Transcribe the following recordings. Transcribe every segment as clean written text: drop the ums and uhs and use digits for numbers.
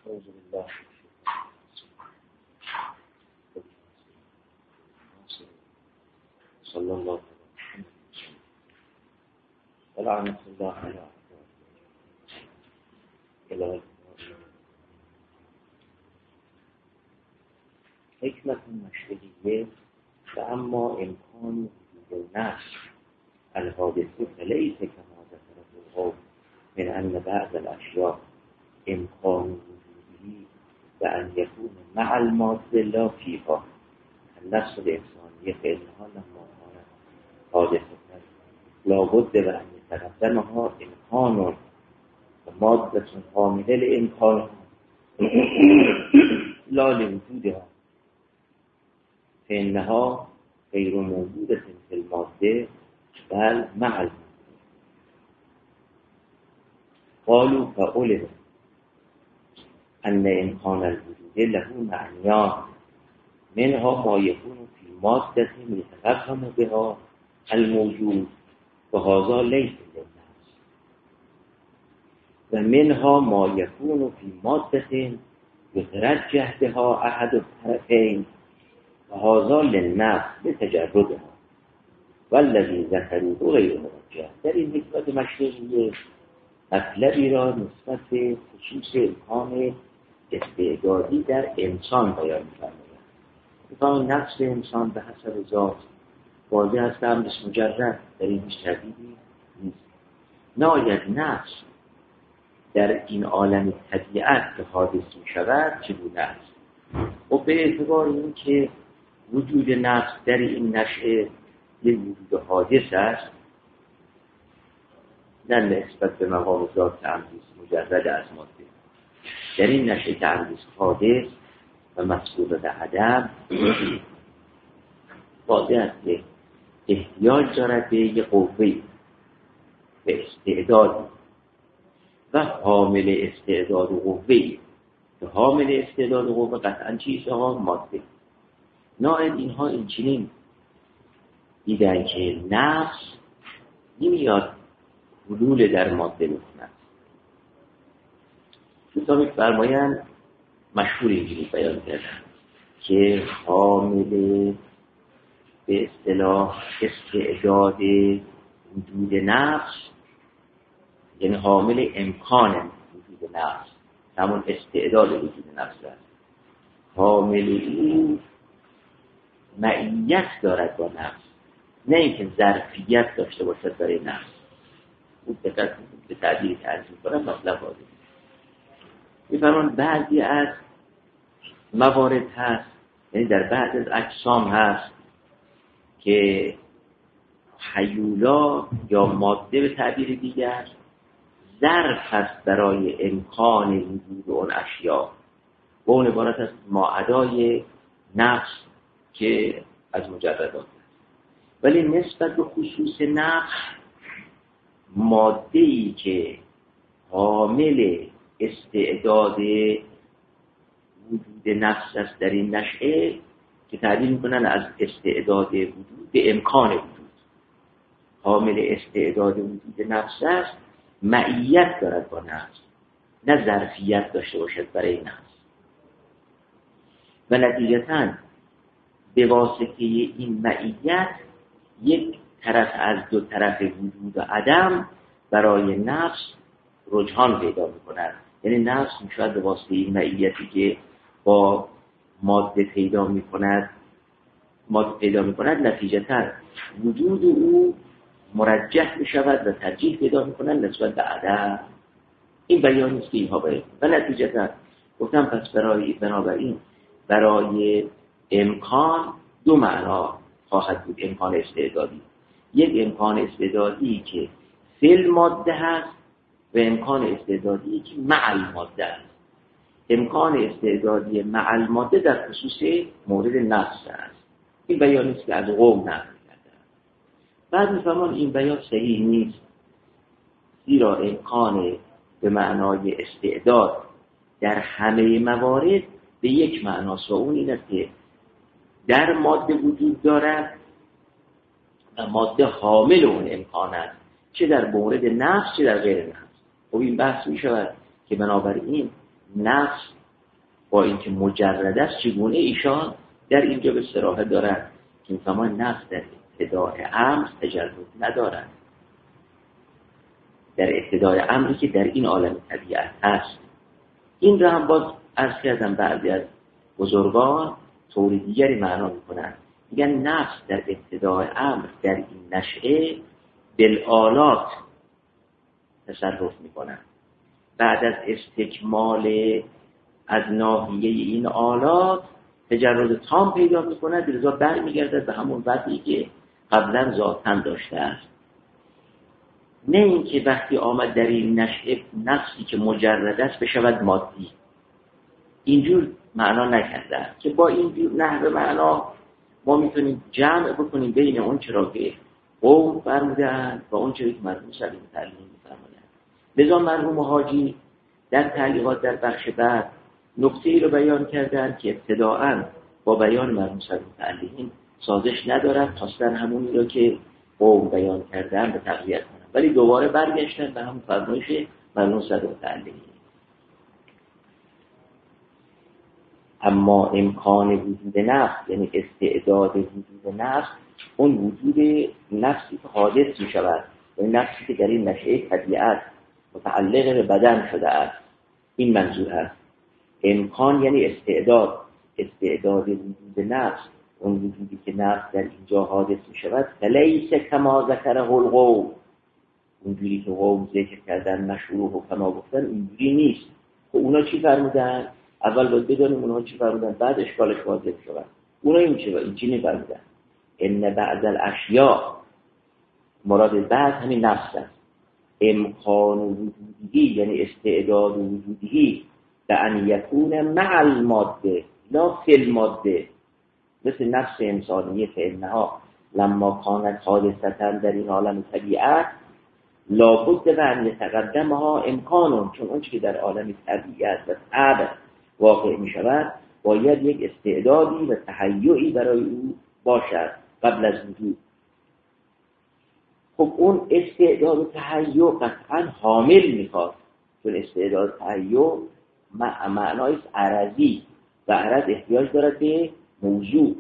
أعوذ بالله صلى الله عليه وسلم ولعنة الله على أعدائه. حکمت مشهدیه و اما امکان وجود النفس الحادثه فلیس کما ذکره القوم من ان بعض الاشیاء امکان وجودی و ان یکون مع الماده لا فیها النفس الانسانیه فإنها لما كانت حادثه لابد و ان يتقدمها امکان و ماده حامله لامکان لا لوجودها فإنها غیر موجودة في الماده بل مع الماده. قالوا فعلم أن إمكان الوجود له معنیان منها ما يكون في مادة يتفهم بها الموجود وهذا ليس للنفس ومنها ما يكون في مادة يترجح بها أحد الطرفين وهذا للنفس بتجردها والذي ذكروه غیر مرجح. در این حکمت مشهدیه مطلبی را نسبت به خصوص امکان استعدادی در انسان بیان می‌فرمایند. امکان نفس انسان به حسب ذات واضح است، امر مجرد در این تردیدی نیست. ناید نفس در این عالم طبیعت که حادث می‌شود چگونه است؟ و به اعتبار این که وجود نفس در این نشأه یک وجود حادث است، نه نسبت به مقام ذات تعمدیس مجرد از ماده، در این نشأه تعمدیس حادث و مسئول به عدم واضح است که احتیاج دارد به یک قوه‌ای، به استعدادی و حامل استعداد و قوه‌ای که حامل استعداد و قوه قطعا چیزها ماده. ناید اینها این چنین دیدن که نفس نمیاد حلول در ماده میکند. کتابی فرمایند مشهور اینجوری بیان کردن که حامل به اصطلاح استعداد وجود نفس یعنی حامل امکان وجود نفس، همون استعداد وجود نفس است. حامل این معیت دارد با نفس، نه اینکه ظرفیت داشته باشد برای نفس. اون دقت به تعبیری که عرض می‌کنم مطلب واضحه. می‌فرمایند بعضی از موارد هست، یعنی در بعض از اجسام هست که هیولا یا ماده به تعبیر دیگر ظرف هست برای امکان وجود اون اشیاء و اون عبارت است ماعدای نفس که از مجردات است. ولی نسبت به خصوص نفس ماده‌ای که حامل استعداد وجود نفس است در این نشأه که تعبیر میکنن از استعداد وجود به امکان وجود، حامل استعداد وجود نفس است، معیت دارد با نفس، نه ظرفیت داشته باشد برای نفس و نتیجتاً به واسطه این معیت یک طرف از دو طرف وجود و عدم برای نفس رجحان پیدا می‌کند. یعنی نفس می‌شود به واسطه این معیتی که با ماده پیدا می‌کند نتیجتاً وجود او مرجح می‌شود و ترجیح پیدا می‌کند نسبت به عدم. این بیانی است که اینها باید و نتیجتاً گفتم پس بنابراین برای امکان دو معنا خواهد بود. امکان استعدادی، یک امکان استعدادی که فی ماده هست و امکان استعدادی که مع الماده است. امکان استعدادی مع الماده در خصوص مورد نفس است. این بیانی است که از قوم نقل کرده. بعد می‌فرمان این بیان صحیح نیست، زیرا امکان به معنای استعداد در همه موارد به یک معناست و اون این است که در ماده وجود دارد و ماده حامل اون امکان است، چه در مورد نفس چه در غیر نفس. خب این بحث می شود که بنابراین نفس با اینکه مجرد است چگونه ایشان در اینجا به صراحت دارند که این زمان نفس در ابتداء امر تجرد ندارد، در ابتداء امری که در این عالم طبیعت هست. این را هم باز عرض کردم بعضی از بزرگان طور دیگری معنا میکنن، میگن نفس در ابتداء امر در این نشأه بالآلات تصرف میکنن، بعد از استکمال از ناحیه این آلات تجرد تام پیدا میکند، لذا برمیگردد به همون وضعی که قبلا ذاتاً داشته است. نه اینکه وقتی آمد در این نشأه نفسی که مجرد است بشود مادی، اینجور معنا نکرده که با اینجور نحو معنا ما میتونیم جمع بکنیم بین اون چرا که قوم فرمودن و اون چرا که مرحوم سلیم تعلیم میفرمایند. لذا مرحوم حاجی در تعلیقات در بخش بعد نکته ای رو بیان کردن که ابتداءً با بیان مرحوم سلیم تعلیم سازش ندارد، خواستن همونی رو که قوم بیان کردن به تقویت کنن، ولی دوباره برگشتن به همون فرمایش مرحوم سلیم تعلیم. اما امکان وجود نفس، یعنی استعداد وجود نفس، اون وجود نفسی که حادث می شود، یعنی نفسی که در این نشأه طبیعت متعلق به بدن شده است، این منظور هست. امکان یعنی استعداد وجود نفس، اون وجودی که نفس در اینجا حادث می شود. فلیس کما ذکره القوم، اونجوری که قوم ذکر کردن مشروع و کما گفتن اینجوری نیست. خب اونا چی فرمودن؟ اول باید بدانیم اونها چی فرمودن، بعد اشکالش واضح شود. اونا این چی نفرمودن؟ ان بعض الاشیاء، مراد بعض همین نفس است. امکان وجودی یعنی استعداد وجودی به ان یکون مع الماده لا فی الماده، مثل نفس انسانیه که انها لما کانت حادثتا در این عالم طبیعت لابد به ان یتقدمها امکانون، چون اون که در عالم طبیعت و طبع واقع می شود باید یک استعدادی و تهیعی برای او باشد قبل از وجود. خب اون استعداد و تهیع قطعا حامل میخواد، چون استعداد و تهیع معنایش عرضی و عرض احتیاج دارد به موضوع.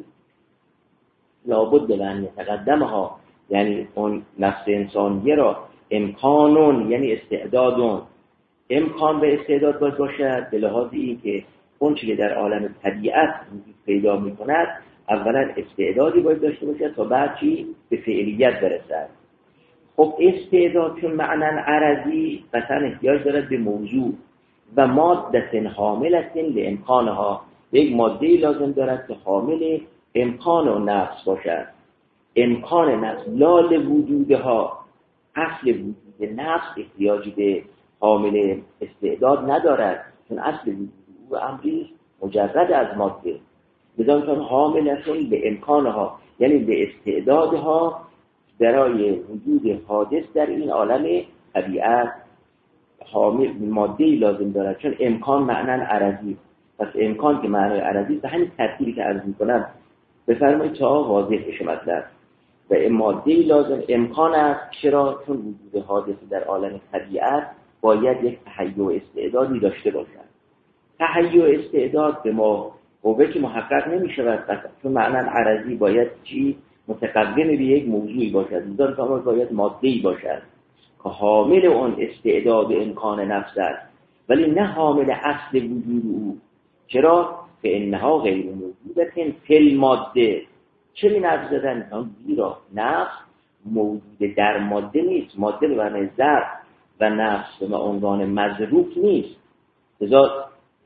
لابد لن یتقدمها، یعنی اون نفس انسانیه را امکانون یعنی استعدادون، امکان به استعداد باید باشد به لحاظ این که اون چیزی در عالم طبیعت پیدا می کند اولا استعدادی باید داشته باشد تا بعد چی به فعلیت برسد. خب استعداد چون معنی عرضی قطعا احتیاج دارد به موضوع و ماده حاملت لامکانها، یک ماده‌ای لازم دارد که حامل امکان و نفس باشد. امکان نفس لال وجودها، اصل وجود نفس احتیاجی به حامل استعداد ندارد، چون اصل وجود او امری مجرد از ماده، بدان چون حاملتون به امکانها یعنی به استعدادها برای وجود حادث در این عالم طبیعت حامل ماده‌ای لازم دارد، چون امکان معنی عرضی، پس امکان که معنی عرضی به همین ترتیبی که عرض می‌کنم بفرمایید تا واضح بشه مطلب. و ماده‌ای لازم امکان است، چرا؟ چون وجود حادث در عالم طبیعت باید یک تهیع و استعدادی داشته باشد. تهیع و استعداد به ما قوه که محقق نمی شود، چون معنی عرضی باید چی؟ متقدم به یک موضوعی باشد، میزان کامل باید ماده‌ای باشد که حامل اون استعداد امکان نفس است، ولی نه حامل اصل وجود او. چرا؟ که انها غیر موجودت فی الماده. چه می نفس زدن؟ زیرا نفس موجود در ماده نیست، ماده به معنی ذات و نفس به عنوان مظروف نیست. لذا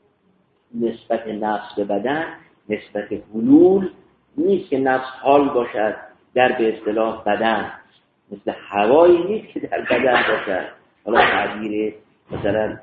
نسبت نفس به بدن نسبت حلول نیست که نفس حال باشد در به اصطلاح بدن، مثل هوایی نیست که در بدن باشد. حالا تعبیر مثلا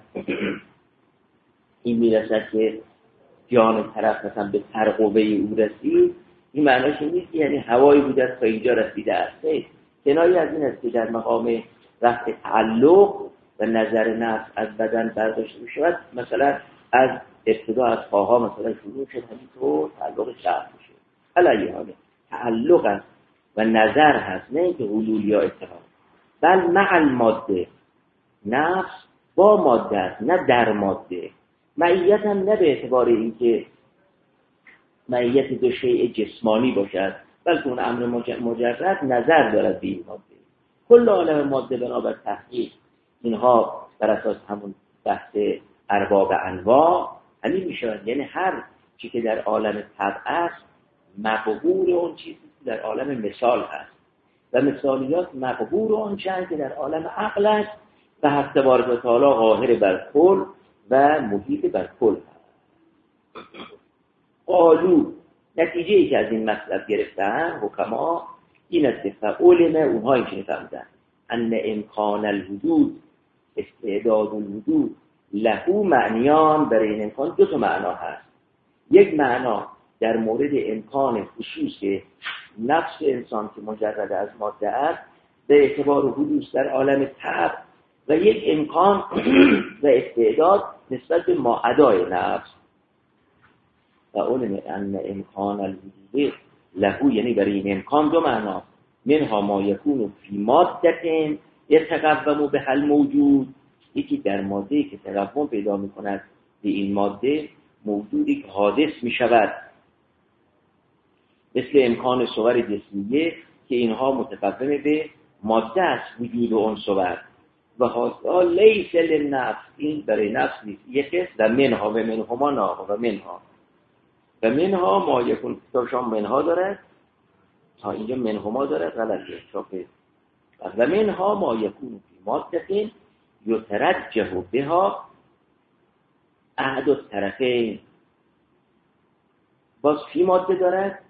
این میرسد که جان طرف مثلا به ترقوه او رسید، این معناش نیست یعنی هوایی بوده تا اینجا رسیده است. کنایه از این است که در مقام رفع تعلق و نظر نفس از بدن برداشته میشود، مثلا از ابتدا از پاها مثلا شروع شد همینطور تعلق شرط میشه. علیه حاله تعلق است و نظر هست، نه اینکه حلول یا اتحاد. بل مع الماده، نفس با ماده است نه در ماده. معیت هم نه به اعتبار اینکه معیت دو شیء جسمانی باشد، بلکه اون امر مجرد نظر دارد به این ماده. کل عالم ماده بنابر تحقیق اینها بر اساس همون بحث ارباب انواع همین میشود، یعنی هر چی که در عالم طبع است مقبور اون چیزی که در عالم مثال هست و مثالیات مقبور اون چند که در عالم عقل است و حق تبارک و تعالی قاهر بر کل و محیط بر کل هست. قالو نتیجه ای که از این مطلب گرفتن حکما این است که علم اونها اینجوری فهمیدن ان امکان الوجود استعداد الوجود له معنیان، برای این امکان دو تا معنا هست. یک معنا در مورد امکان خصوص نفس انسان که مجرد از ماده است به اعتبار حدوث در عالم طبع، و یک امکان و استعداد نسبت به ماعدای نفس. و علم ان امکان الوجود له، یعنی برای این امکان دو معنا، منها ما یکون فی ماده یتقوم به الموجود، یکی در ماده که تقوم پیدا می‌کند به این ماده موجودی که حادث می‌شود، مثل امکان صور جسمیه که اینها متقوم به ماده است وجود اون صور، و حاصل لیس للنفس، این برای نفس نیست. یکی و منها و منهما نا و منها ما یکون، کتابشان منها دارد، ها اینجا منهما دارد غلطه چاپه، و منها ما یکون فی ماده یترجح بها احد الطرفین، باز فی ماده دارد.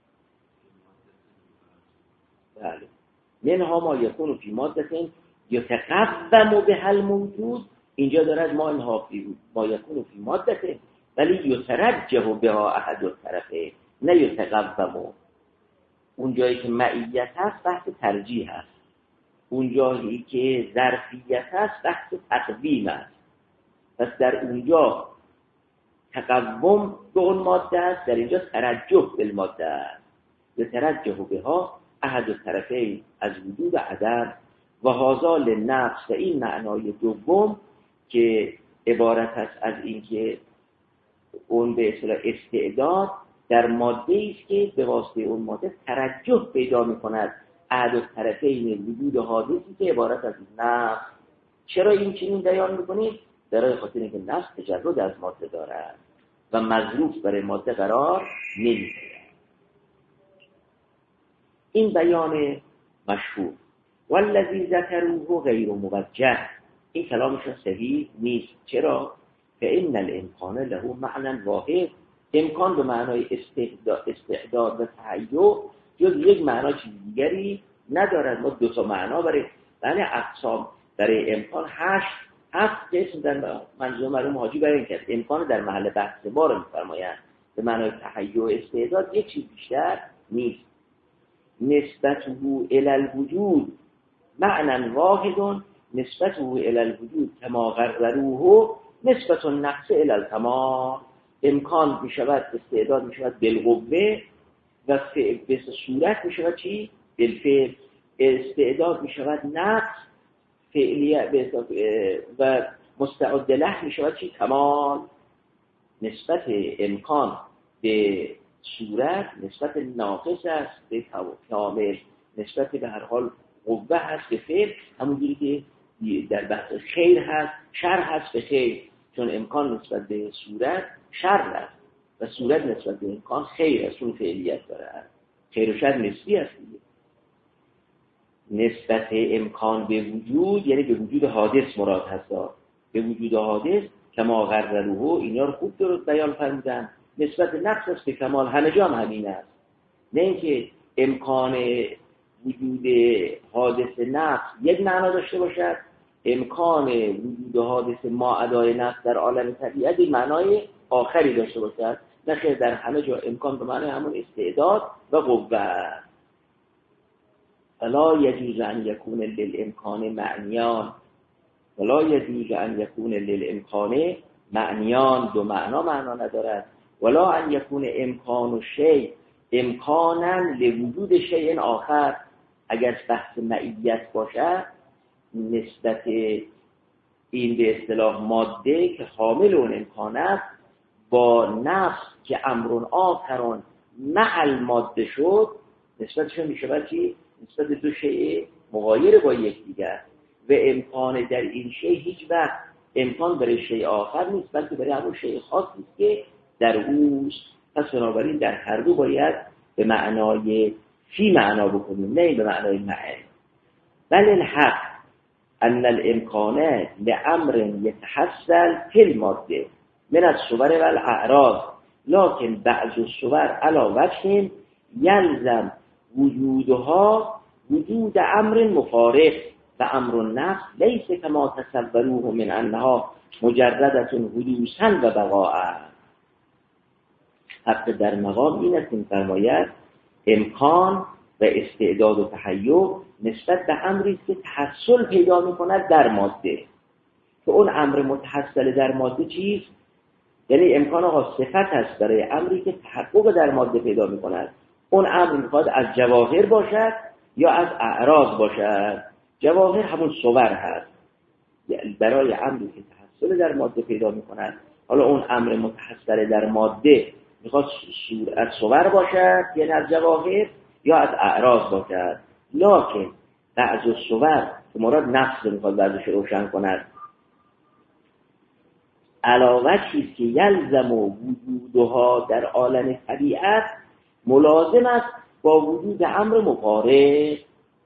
بله، منها ما یکون فی ماده یتقوم به الموجود، اینجا دارد ما یکون فی ماده ولی یترجح بها احد الطرفین، نه یتقوم. اون جایی که معیت هست بحث ترجیح هست، اون جایی که ظرفیت هست بحث تقویم است. پس در اونجا تقوم به اون ماده است، در اینجا ترجح به الماده است. یترجح بها احد الطرفین از وجود و عدم، و هذا للنفس، و این معنای دوم که عبارت است از اینکه اون به اصطلاح استعداد در ماده است که به واسطه اون ماده ترجح پیدا می‌کند احد الطرفین وجود حادثی که عبارت از نفس. چرا این چنین بیان می‌کنید؟ برای خاطر اینکه نفس تجرد از ماده دارد و مظروف برای ماده قرار نمی‌گیرد. این بیان مشهور. والذی ذکروه غیر موجه، این کلامشون صحیح نیست. چرا؟ فإن الامکان له معنی واحد، امکان به معنای استعداد و تهیع جز یک معنا چیز دیگری ندارد. ما دو تا معنا برای اقسام برای امکان هفت قسم در منظور مرحوم حاجی بیان کرد. امکان در محل بحث ما رو می‌فرمایند به معنای تهیع و استعداد یک چیز بیشتر نیست. نسبته الی الوجود معنی واحد، نسبته الی الوجود کما غرروه نسبت النقص الی التمام. امکان میشود استعداد میشود بالقوه و به صورت میشود چی؟ بالفعل. استعداد میشود نقص فعلیه و مستعد له میشود چی؟ کمال. نسبت امکان به صورت نسبت ناقص است به کامل، نسبت به هر حال قوه هست به فعل، همونجوری که در بحث خیر هست شر هست به خیر، چون امکان نسبت به صورت شر است و صورت نسبت به امکان خیر است، چون فعلیت داره. خیر و شر نسبی است دیگه. نسبت امکان به وجود یعنی به وجود حادث مراد هست، به وجود حادث کما غرروه، اینا رو خوب درست بیان فرمودن. نسبت نقص است به کمال، همه جا هم همین است. نه اینکه امکان وجود حادث نفس یک معنا داشته باشد، امکان وجود حادث ما ادای نفس در عالم طبیعت یک معنای آخری داشته باشد. نه خیر، در همه جا امکان به معنای همون استعداد و قوه. فلا یجوز ان یکون للامکان معنیان، ولا یجوز ان یکون للامکان معنیان، دو معنا ندارد. ولا ان یکون امکان شیء امکانا لوجود شیء آخر، اگر بحث معیت باشد نسبت این به اصطلاح ماده که حامل اون امکان است با نفس که امرون آخرون مع الماده شد، نسبتشون میشه بچی نسبت دو شیء مغایر با یکدیگر و امکان در این شیء هیچ وقت امکان برای شیء آخر نیست، بلکه برای همون شیء خاصی است که در اوست. پس بنابراین در هر دو باید به معنای فی معنا بکنیم، نه به معنای معنی. بل الحق ان الامکانات لامر يتحصل في الماده من الصور والاعراض لكن بعض الصور على وجه يلزم وجودها وجود امر مفارق و امر النفس ليس كما تصوروه من انها مجردة حدوثا و بقاء. حتی در مقام این است فرماید امکان و استعداد و تحیر نسبت به امری که تحصل پیدا می‌کند در ماده، که اون امر متحصل در ماده چیست؟ یعنی امکان آقا صفت است برای امری که تحقق در ماده پیدا می‌کند. اون امر می‌خواد از جواهر باشد یا از اعراض باشد. جواهر همون صور هست، یعنی برای امری که تحصل در ماده پیدا می‌کند. حالا اون امر متحصل در ماده می‌خواد از صور باشد یعنی از جواهر یا از اعراض باشد. لکن بعض الصور که مراد نفس می‌خواد بعضش روشن کند، علاوه چیزی که یلزم و وجودها در عالم طبیعت ملازم است با وجود امر مفارق.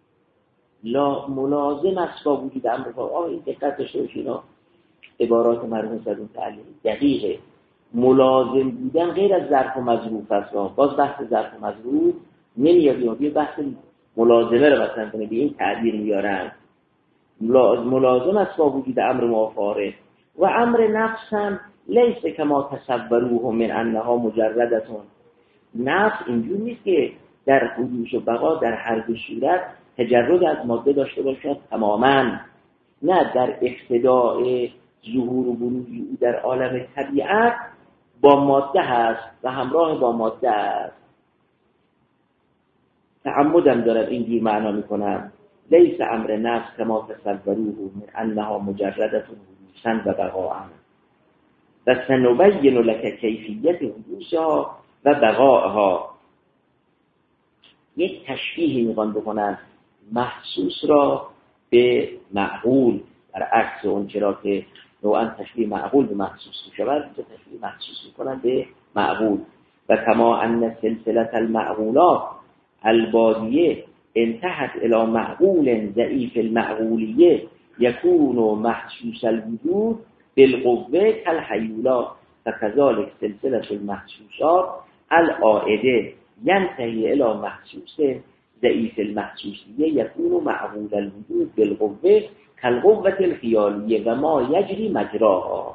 ملازم است با وجود امر مفارق. این دقت داشته باشید، عبارات مرحوم صدون تعلیمی دقیقه. ملازم بودن غیر از ظرف و مظروف است. باز بحث ظرف و مظروف نمیاد، یه بحث ملازمه رو مثلا کنه به این تعبیر میارن. ملازم است با وجود امر مفارق و امر نفس هم لیس کما تصوروه من انها مجردتون. نفس اینجور نیست که در حدوث و بقا در هر دو صورت تجرد از ماده داشته باشد تماما، نه در اقتداء ظهور و بروز او در عالم طبیعت با ماده هست و همراه با ماده است. تعمدم دارم اینجور معنا میکنم. لیس امر نفس کما تصوروه من انها مجردتون حدوثا و بقاء و سنبین لک کیفیت حدوثها و بقاءها. یک تشبیه میخوان بکنن محسوس را به معقول، برعکس اون چرا که نوعا تشبیه معقول به محسوس میشود، تشبیه محسوس میکنن به معقول. و کما ان سلسله المعقولات البادیه انتهت الى معقول ضعیف المعقولیه یکون محسوس الوجود بالقوه كالحیولا و كذلك سلسله المحسوسات العائده ینتهی الى محسوس ضعیف المحسوسیه یکون معقول الوجود بالقوه كالقوه الخیالیه و ما یجری مجراها.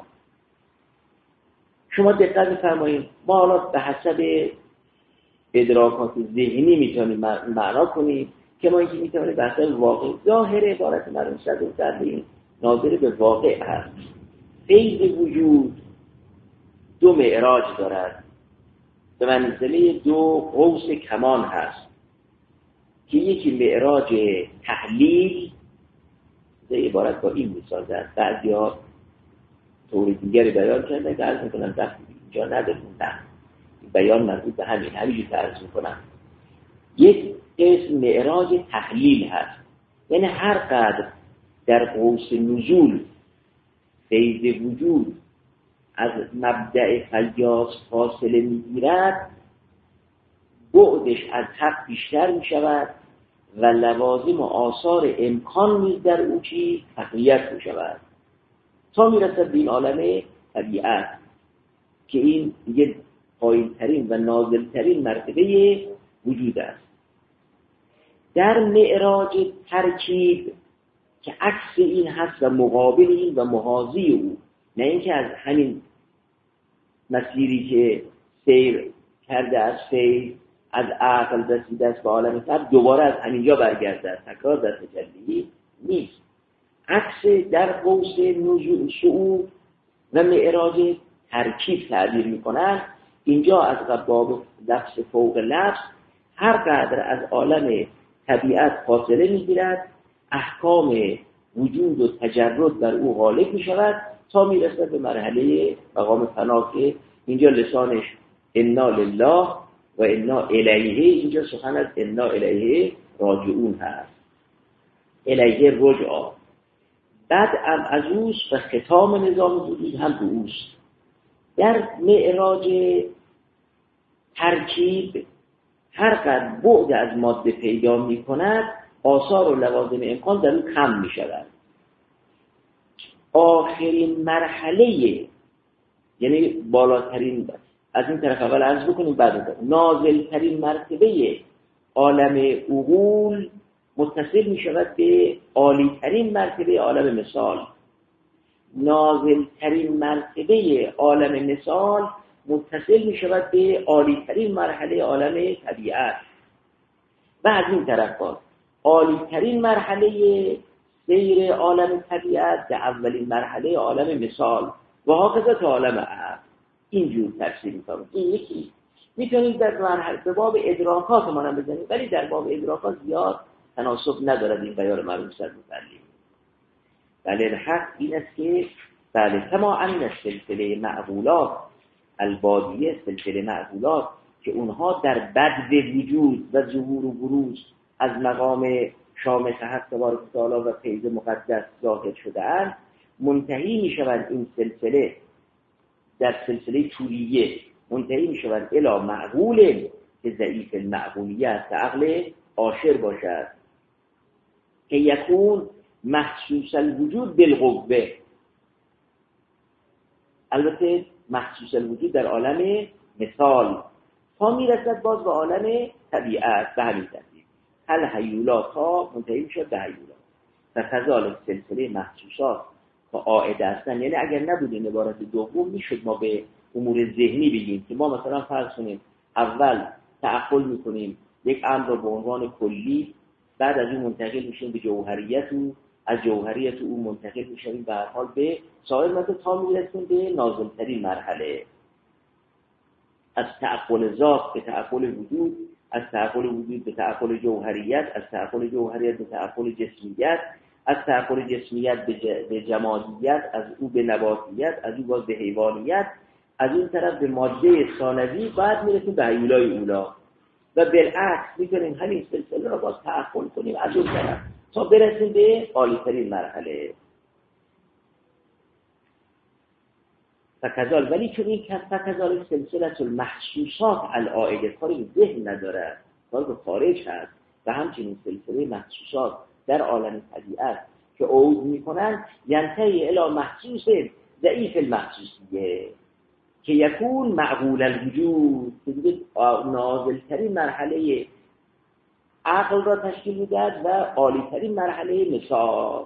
شما دقت بفرمایید، ما حالا به حسب ادراکات ذهنی میتونیم معنا کنیم که ما اینکه میتونیم به حسب واقع ظاهر عبارت مرحوم صدوق تعلیمی ناظر به واقع هست. فیض وجود دو معراج دارد، به منزله دو قوس کمان هست که یکی معراج تحلیل، به عبارت با این میسازد. بعضی ها طور دیگری بیان کرده که عرض میکنن وقتی اینجا نداریم، نه بیان مربوط به همینجور که عرض میکنم. یک اسم معراج تحلیل هست، یعنی هر قدر در قوس نزول فیض وجود از مبدأ فیاض فاصله میگیرد، بعدش از حق بیشتر میشود و لوازم و آثار امکان نیز در او چی تقویت میشود تا میرسد به این عالم طبیعت که این دیگه پایین‌ترین و نازل‌ترین مرتبه وجود است. در معراج ترکیب که عکس این هست و مقابل این و محاذی او، نه اینکه از همین مسیری که سیر کرده از فیض از عقل رسیده است به عالم طبع دوباره از همینجا برگرده، تکرار در تجلی نیست. عکس در قوس نزول صعود و معراج ترکیب تعبیر میکنن. اینجا از باب لفظ فوق لفظ هر قدر از عالم طبیعت فاصله میگیرد، احکام وجود و تجرد بر او غالب می شود تا می رسد به مرحله مقام فنا که اینجا لسانش انا لله و انا الیه، اینجا سخن از انا الیه راجعون هست، الیه رجعا. بعد از اوست و ختام نظام وجود هم به اوست. در معراج ترکیب هر قدر بعد از ماده پیدا می کند آثار و لوازم امکان در اون کم می شود. آخرین مرحله، یعنی بالاترین، از این طرف اول عرض بکنیم بعد نازلترین مرتبه عالم عقول متصل می شود به عالیترین مرتبه عالم مثال. نازلترین مرتبه عالم مثال متصل می شود به عالیترین مرحله عالم طبیعت و از این طرف باز عالیترین مرحله سیر عالم طبیعت به اولین مرحله عالم مثال و هاکذا تا عالم عقل. اینجور تفسیر می‌کنم. این یکی میتونید در مرحله به باب ادراکات منم بزنید، ولی در باب ادراکات زیاد تناسب ندارد این بیان مرحوم سید متعلم. بله الحق این است که بله کما ان سلسله معقولات البادیه، سلسله معقولات که اونها در بدو وجود و ظهور و بروز از مقام شامل حق تبارک و تعالی و فیض مقدس ظاهر شده اند، منتهی می شوند این سلسله در سلسله طولیه منتهی می شوند الی معقول که ضعیف المعقولیت عقل عاشر باشد که یکون محسوس الوجود بالقوه. البته محسوس الوجود در عالم مثال تا می رسد باز به عالم طبیعت به همین ترتیب هل هیولات ها منتهی می شد به هیولات و کذالک سلسله محسوسات تا عائد هستن. یعنی اگر نبودین عبارت دوم میشد ما به امور ذهنی بگیم که ما مثلا فرض کنیم اول تعقل میکنیم یک امر رو به عنوان کلی، بعد از اون منتقل میشیم به جوهریت و از جوهریت اون منتقل میشیم به هر حال به سایر ماده تا میرسیم به نازلترین مرحله، از تعقل ذات به تعقل وجود، از تعقل وجود به تعقل جوهریت، از تعقل جوهریت به تعقل جسمیت، از تعقل جسمیت به جمادیت، از او به نباتیت، از او باز به حیوانیت، از این طرف به ماده ثانوی، بعد میرسیم به هیولای اولا و بالعکس میتونیم همین سلسله رو باز تعقل کنیم از اون طرف تا برسیم به عالی‌ترین مرحله. فکذال ولی چون این فکذال سلسله المحسوسات العائده کاری به ذهن نداره، کاری به خارج هست و همچنین سلسله محسوسات در عالم طبیعت که عود میکنن ینتهی الی محسوس ضعیف المحسوسیه که یکون معقول الوجود که دیگه نازلترین مرحله عقل را تشکیل میدهد و عالیترین مرحله مثال،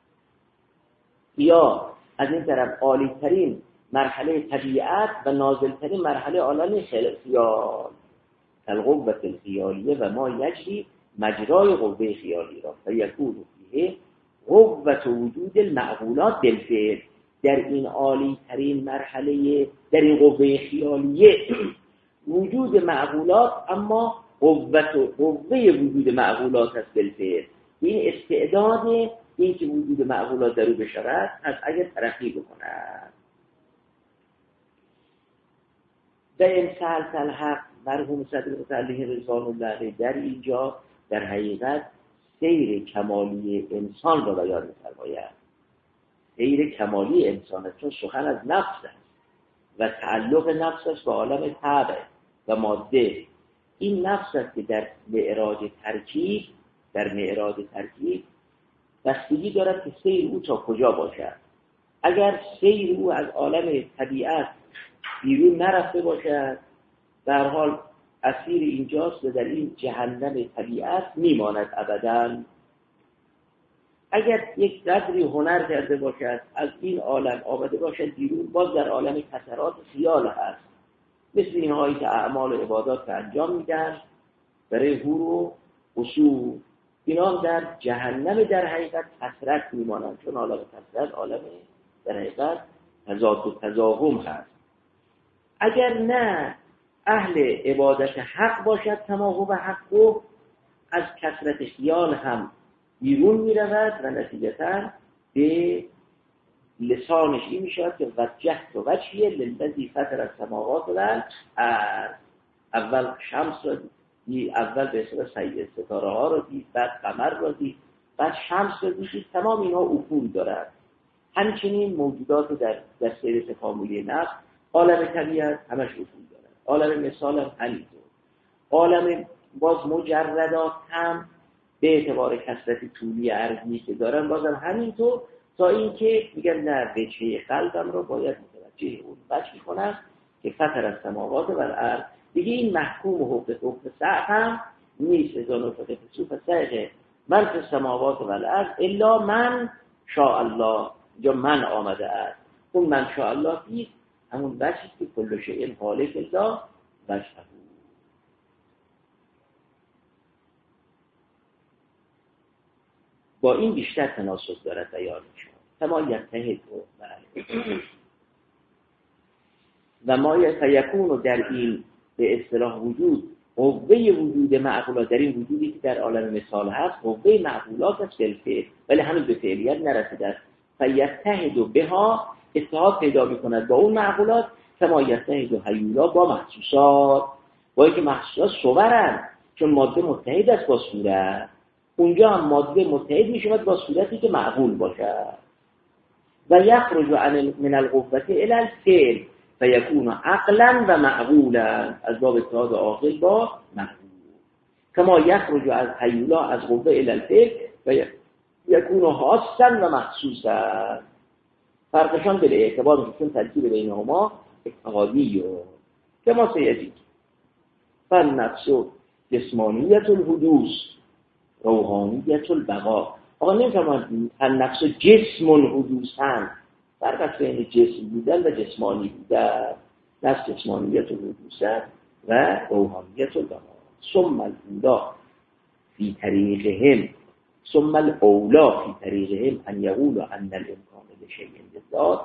یا از این طرف عالیترین مرحله طبیعت و نازلترین مرحله عالم خیال القوة الخیالیه و ما یجری مجرای قوه خیالی را و یکون فیه قوة وجود المعقولات بالفعل. در این عالی ترین مرحله در این قوه خیالیه وجود معقولات، اما قوه وجود معقولات است بالفعل. این استعداد این که وجود معقولات در او بشود از اگر ترقی بکند. در این سلسل حق مرحوم صدر علیه رضوان الله در اینجا در حقیقت سیر کمالی انسان را بیان می‌فرماید. سیر کمالی انسان است، چون سخن از نفس است و تعلق نفس است به عالم طبع و ماده. این نفس است که در معراج ترکیب بستگی دارد که سیر او تا کجا باشد. اگر سیر او از عالم طبیعت بیرون نرفته باشد در حال اسیر اینجاست و در این جهنم طبیعت میماند ابداً. اگر یک قدری هنر کرده باشد از این عالم آمده باشد بیرون، باز در عالم کثرات خیال هست، مثل اینهایی که اعمال و عبادات انجام میدن برای حور و اصول، اینا در جهنم در حقیقت کثرت میمانند، چون عالم کثرت عالم در حقیقت تضاد و تزاحم هست. اگر نه اهل عبادت حق باشد تماهم حق و از کثرت خیال هم بیرون می رود و نتیجتا به لسانش این میشود که وجهت و وجهی للذی فطر السماوات والارض. اول شمس را دید، اول به اصطلاح سید ستاره ها را دید، بعد قمر را دید، بعد شمس را دید. تمام اینها افول دارد. همچنین موجودات در سیر تکاملی نفس، عالم طبیعت همش افول دارد. عالم مثال هم همینطور. عالم باز مجردات هم به اعتبار کثرت طولی عرضی که دارن بازم همینطور، تا اینکه میگن نه، وجهه قلبم رو باید متوجه اون بچی کنم که فطر السماوات والارض. دیگه این محکوم و حکم سعی هم نیست. ازان و فقه فسوف سعی من فی السماوات والارض الا من شاء الله. یا من آمده است، اون من شاء الله نیست، همون بچی که کل شیء خالق الله وجهه. با این بیشتر تناسب دارد بیان شما. کما یتحد و ما یکون در این به اصطلاح وجود، قوه وجود معقولات، در این وجودی که در عالم مثال هست، قوه معقولات است بالفعل، ولی همین به فعلیت نرسیده است. فیتحد بها، اتحاد پیدا میکند با اون معقولات. کما یتحد هیولا با محسوسات، با اینکه محسوسات صورن، چون ماده متحد است با صورت. اونجا هم ماده متحد می شود با صورتی که معقول باشد. و یخرج من القوة الى الفعل فیکون عقلا و معقولا، از باب اتحاد عاقل با معقول. کما یخرج از هیولا از قوة الى الفعل فیکون حاسا و محسوسا. فرقشان به اعتبار چون ترکیب بینهما اتحادی و کما سیجی. فالنفس جسمانیت الحدوث روحانیت البقا. آقا نمی‌فهمم النفس جسم الحدوثن، فرق است بین جسم بودن و جسمانی بودن. نفس جسمانیت الحدوث و روحانیت البقا. ثم الاولا فی طریقهم ثم الاولا فی طریقهم ان یقولوا ان الامکان لشیء بالذات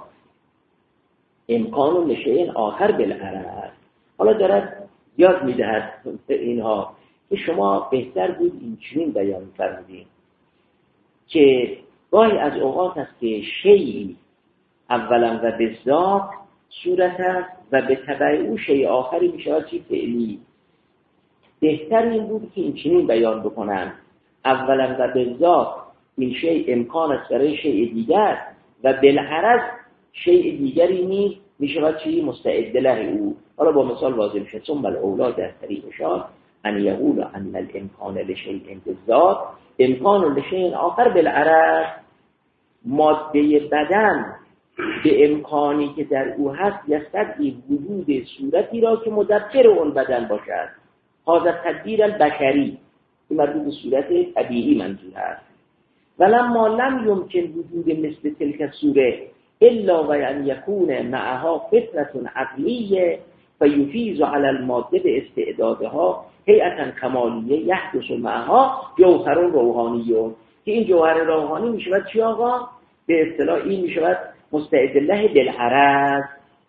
امکان لشیء آخر بالعرض. حالا دارد یاد میدهد اینها که شما بهتر بود این چنین بیان فرمودین که گاهی از اوقات است که شیئی اولا و به ذات صورت است و به تبع او شیء آخری می شود چی فعلی. بهتر این بود که این چنین بیان بکنم اولا و به ذات این شیء امکان است برای شیء دیگر و بالعرض شیء دیگری نیست می شود چی مستعد له او. حالا با مثال واضح میشه. ثم الاولا در طریقشان ان یقول ان الامکان لشیء بالذات امکان لشیء آخر بالعرض. ماده بدن به امکانی که در او هست یستدعی وجود صورتی را که مدبر اون بدن باشد. هذا تدبیر البشری، این مربوط به صورت طبیعی منظور هست. ولما لم یمکن وجود مثل تلک الصوره الا و ان یکون معها فطرة عقلیه فیفیض علی الماده به استعدادها هیئتا کمالیه یحدث معها جوهر روحانیون. که این جوهر روحانی می شود چی آقا؟ به اصطلاح این می شود مستعد له بالعرض.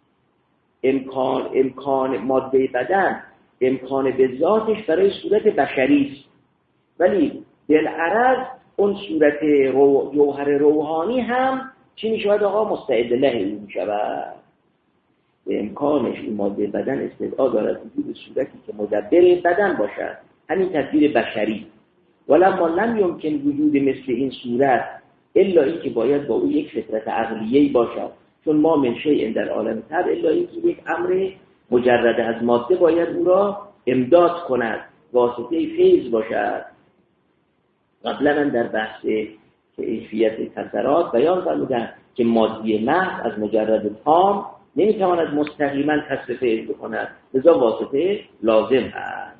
امکان ماده بدن امکان به ذاتش برای صورت بشری است، ولی بالعرض اون صورت جوهر روحانی هم چی می شود آقا؟ مستعد له این می شود. به امکانش این ماده بدن استدعا دارد وجود صورتی که مدبر بدن باشد، همین تدبیر بشری. ولما لم یمکن وجود مثل این صورت الا این که باید با او یک فطرت عقلیه‌ای باشد، چون ما من شیء در عالم طبع الا این که یک امر مجرد از ماده باید او را امداد کند، واسطه فیض باشد. قبلا من در بحث کیفیت کثرات بیان فرمودم که مادی محض از مجرد تام نمیتواند مستقیما کسب فعل بکند، لذا واسطه لازم هست.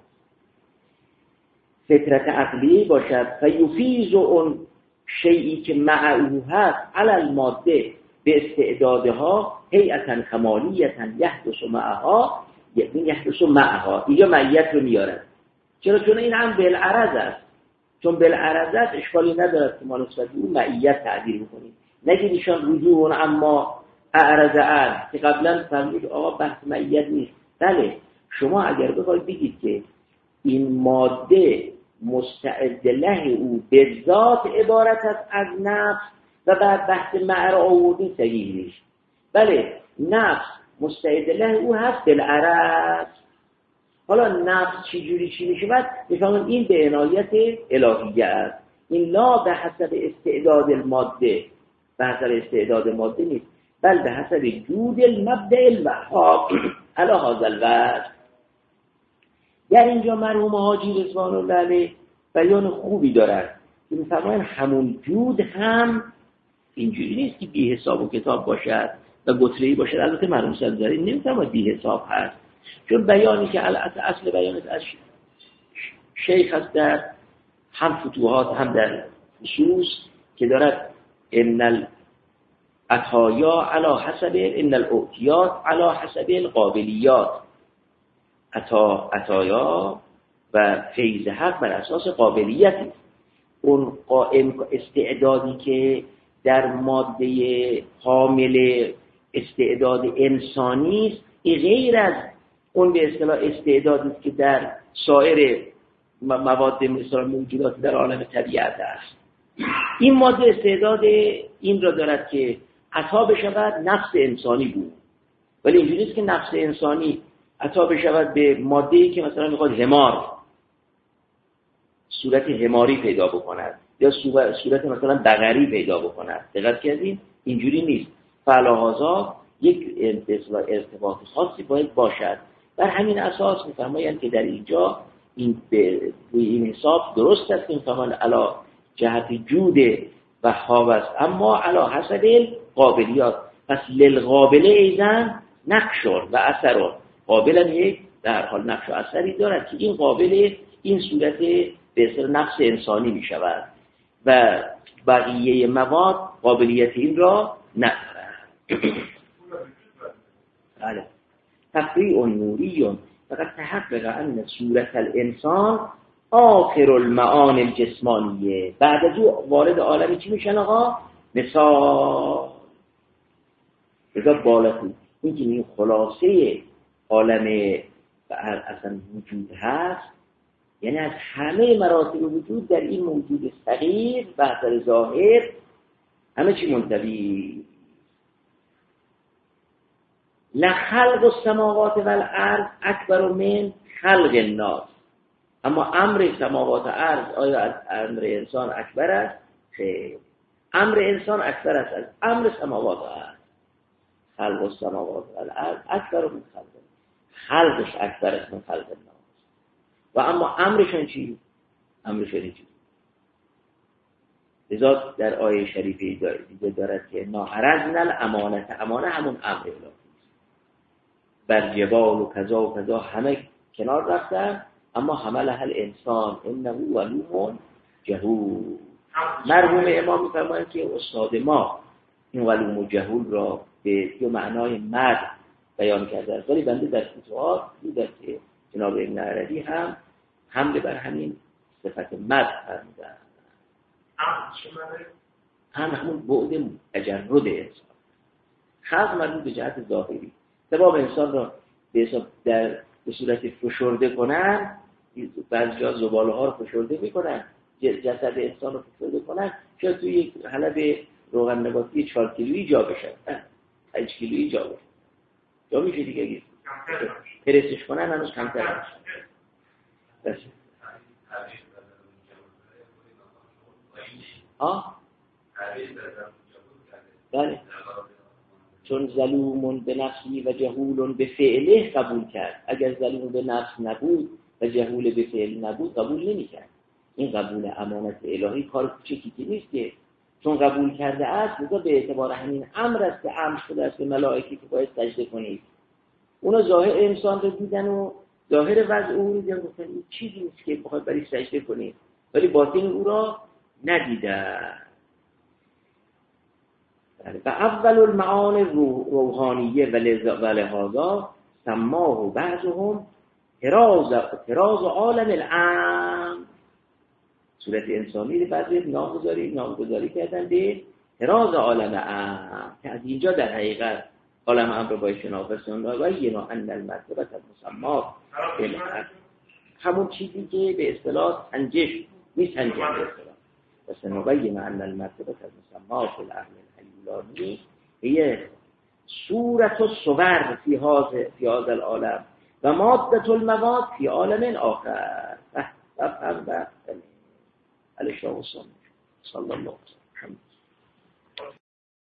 فطرت عقلی باشد فیفیض اون شیئی که معه هست علی الماده به استعدادها هیئتا کمالیتا یحدث معها، یعنی یحدث معها اینجا معیت رو میارد. چرا؟ چون این هم بالعرض است. چون بالعرض است اشکالی ندارد که ما نسبت به اون معیت تعبیر بکنیم. نگید ایشان رجوع اما اعرض عن که قبلا فرمود آقا بحث معیت نیست. بله، شما اگر بخواید بگید که این ماده مستعد له او به ذات عبارت است از نفس و بعد بحث معر آوردی صحیح نیست. بله نفس مستعد له او هست بالعرض. حالا نفس چی میشه؟ بعد میفهمون این به عنایت الهیه است. این لا به حسب استعداد الماده، به حسب استعداد ماده نیست، بل به حسب جود المبدأ الوهاب علی هذا الوجه. در اینجا مرحوم حاجی رضوان الله علیه بیان خوبی دارد که می‌فرمایند همون جود هم اینجوری نیست که بی حساب و کتاب باشد و گتره‌ای باشد. البته مرحوم سلطانی نمی‌فرماید بی حساب هست، چون بیانی که اصل بیانش از شیخ هست در هم فتوحات هم در نصوص که دارد ان العطایا علی حسب ان الاعطیات علی حسب القابلیات. عطایا و فیض حق بر اساس قابلیتی. اون استعدادی که در ماده حامل استعداد انسانی است، این غیر از اون به اصطلاح استعدادی که در سایر مواد مثلا موجودات در عالم طبیعت است. این ماده استعداد این را دارد که عطا بشود نفس انسانی بود، ولی اینجوری است که نفس انسانی عطا بشود به ماده‌ای که مثلا میخواد حمار صورت حماری پیدا بکند یا صورت مثلا بقری پیدا بکند. دقت کردین؟ اینجوری نیست. فعلاهازا یک ارتباط خاصی باید باشد. بر همین اساس میفرمایند که در اینجا این حساب درست است که میفرمایند علا جهت جود و خواب است، اما علا حسب قابلیات. پس للقابله ایزن نقشور و اثرون. قابل هم یک در حال نقش و اثری دارد که این قابل این صورت به اصطلاح نفس انسانی می شود و بقیه مواد قابلیت این را ندارد. بله. تفریع نوری فقط تحقق ان صورت الانسان آخر المعان الجسمانیه. بعد از او وارد عالمی چی میشن آقا؟ مثال. بذار بالا تو این که این خلاصه عالم اصلا وجود هست، یعنی از همه مراتب وجود در این موجود صغیر و اثر ظاهر همه چی منطبی. لخلق السماوات والارض اکبر من خلق الناس. اما امر سماوات و ارض آیا از امر انسان اکبر است؟ خیر. امر انسان اکبر است از امر سماوات و ارض. خلق السماوات والارض اکبر من خلق الناس. خلقش اکبر است من خلق الناس. و اما امرشون چی؟ امرشون چی؟ لذا در آیه شریفه دیگه دارد که ناحرزن الامانت. امانه همون امر الهی است. بر جبال و کذا و کذا همه کنار رفتن، اما حملها الانسان انه ولوم جهول. مرحوم امام می‌فرمایند که استاد ما این ولوم و جهول را به دو معنای مد بیان کرده است، ولی بنده در فتوحات دیدم که جناب ابن عربی هم حمله بر همین صفت مد فرمودند. همون بعد تجرد انسان. خلق مربوط به جهت ظاهری. سبب انسان را به صورت فشرده کنن، بعضی جا زباله ها رو فشرده میکنن، جسد انسان رو فشرده کنن، شاید توی یک حلب روغن نباتی 4 کیلویی جا بشه، 5 کیلویی جا بشه، جا میشه دیگه. اگه پرسش کنن هنوز کمتر میشه. بله، چون ظلومون به نفسی و جهولون به فعله قبول کرد. اگر ظلوم به نفس نبود و جهول به فعل نبود قبول نمی کرد. این قبول امانت الهی کار کوچکی نیست که چون قبول کرده است، لذا به اعتبار همین امر است که امر شده است به ملائکه که باید سجده کنید. اونا ظاهر انسان رو دیدن و ظاهر وضع او رو دیدن، گفتن این چیزی نیست که بخواد برای سجده کنید، ولی باطن او را ندیدن. و اول المعانی روحانیه و لهذا سماه بعضهم تراز عالم الامر. صورت انسانی رو بعضی نامگذاری کردن به تراز عالم امر، که از اینجا در حقیقت عالم امر رو باید شناختن و ینا ان المرتبه المسما همون چیزی که به اصطلاح سنجش میسنجن به اصطلاح. فسنبین ان المرتبه المسمات العقل الحیولانی هي صورت الصور في هذا العالم و مادة المواد في عالم آخر. فهم علی شاه و صلی الله